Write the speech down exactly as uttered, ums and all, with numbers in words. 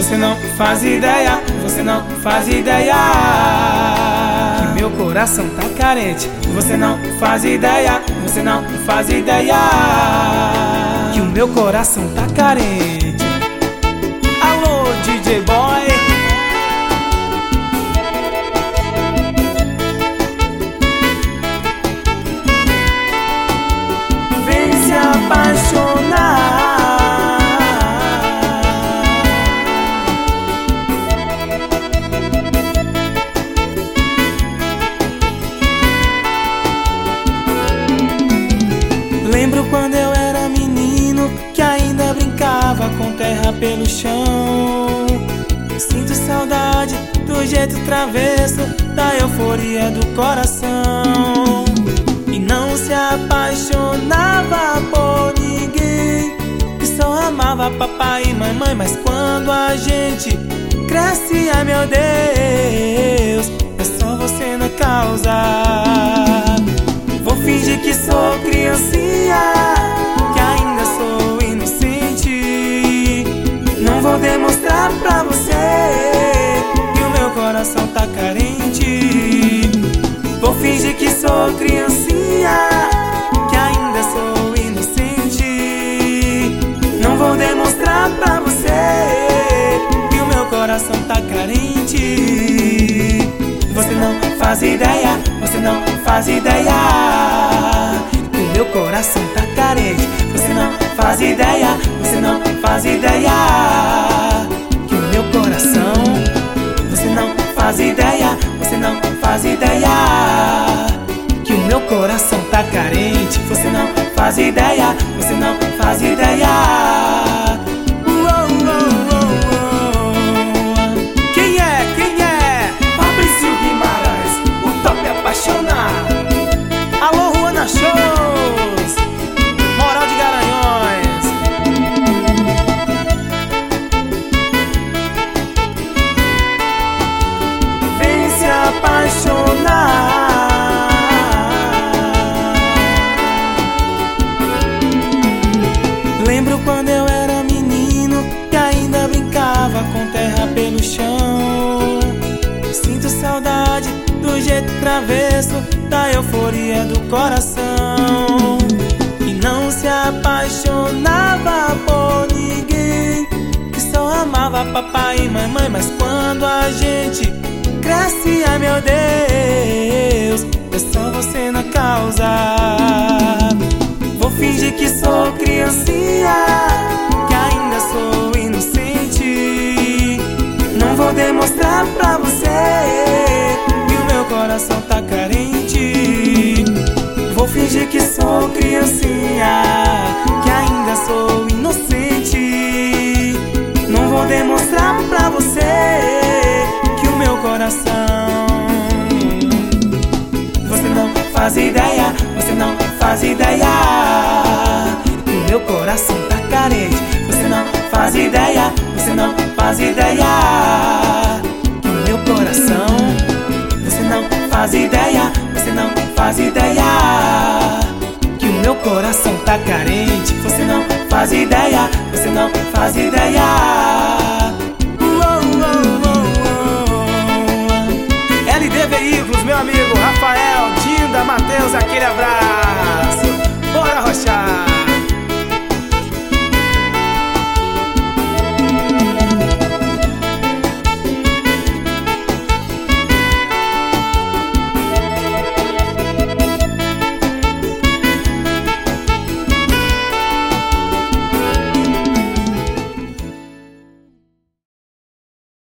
Você não faz ideia, você não faz ideia que meu coração tá carente. Você não faz ideia, você não faz ideia que o meu coração tá carente. Alô, D J Boy. Vem se apaixonar. Lembro quando eu era menino, que ainda brincava com terra pelo chão. Sinto saudade do jeito travesso, da euforia do coração. E não se apaixonava por ninguém, e só amava papai e mamãe. Mas quando a gente cresce, ai meu Deus, é só você na causa. Vou fingir que sou criancinha, que ainda sou inocente. Não vou demonstrar pra você que o meu coração tá carente. Vou fingir que sou criancinha, que ainda sou inocente. Não vou demonstrar pra você que o meu coração tá carente. Você não faz ideia, você não faz ideia que o meu coração tá carente. Você não faz ideia, você não faz ideia que o meu coração. Você não faz ideia, você não faz ideia que o meu coração tá carente. Você não faz ideia, você não faz ideia. Alô, Ruana Shows, Moral de Garanhões. Vem se apaixonar. Lembro quando eu era menino, que ainda brincava com terra pelo chão. Sinto saudade do jeito travesso, da euforia do coração. E não se apaixonava por ninguém, que só amava papai e mamãe. Mas quando a gente cresce, ai meu Deus, é só você na causa. Vou fingir que sou criancinha, que ainda sou inocente. Não vou demonstrar pra você que o meu coração tá carente. Vou fingir que sou criancinha, que ainda sou inocente. Não vou demonstrar pra você que o meu coração. Você não faz ideia, você não faz ideia que o meu coração tá carente. Você não faz ideia, você não faz ideia que o meu coração. Você não faz ideia, você não faz ideia que o meu coração tá carente. Você não faz ideia, você não faz ideia. Uou, uou, uou, uou. L D Veículos, meu amigo Rafael, Dinda, Matheus, aquele abraço. Bora rochar.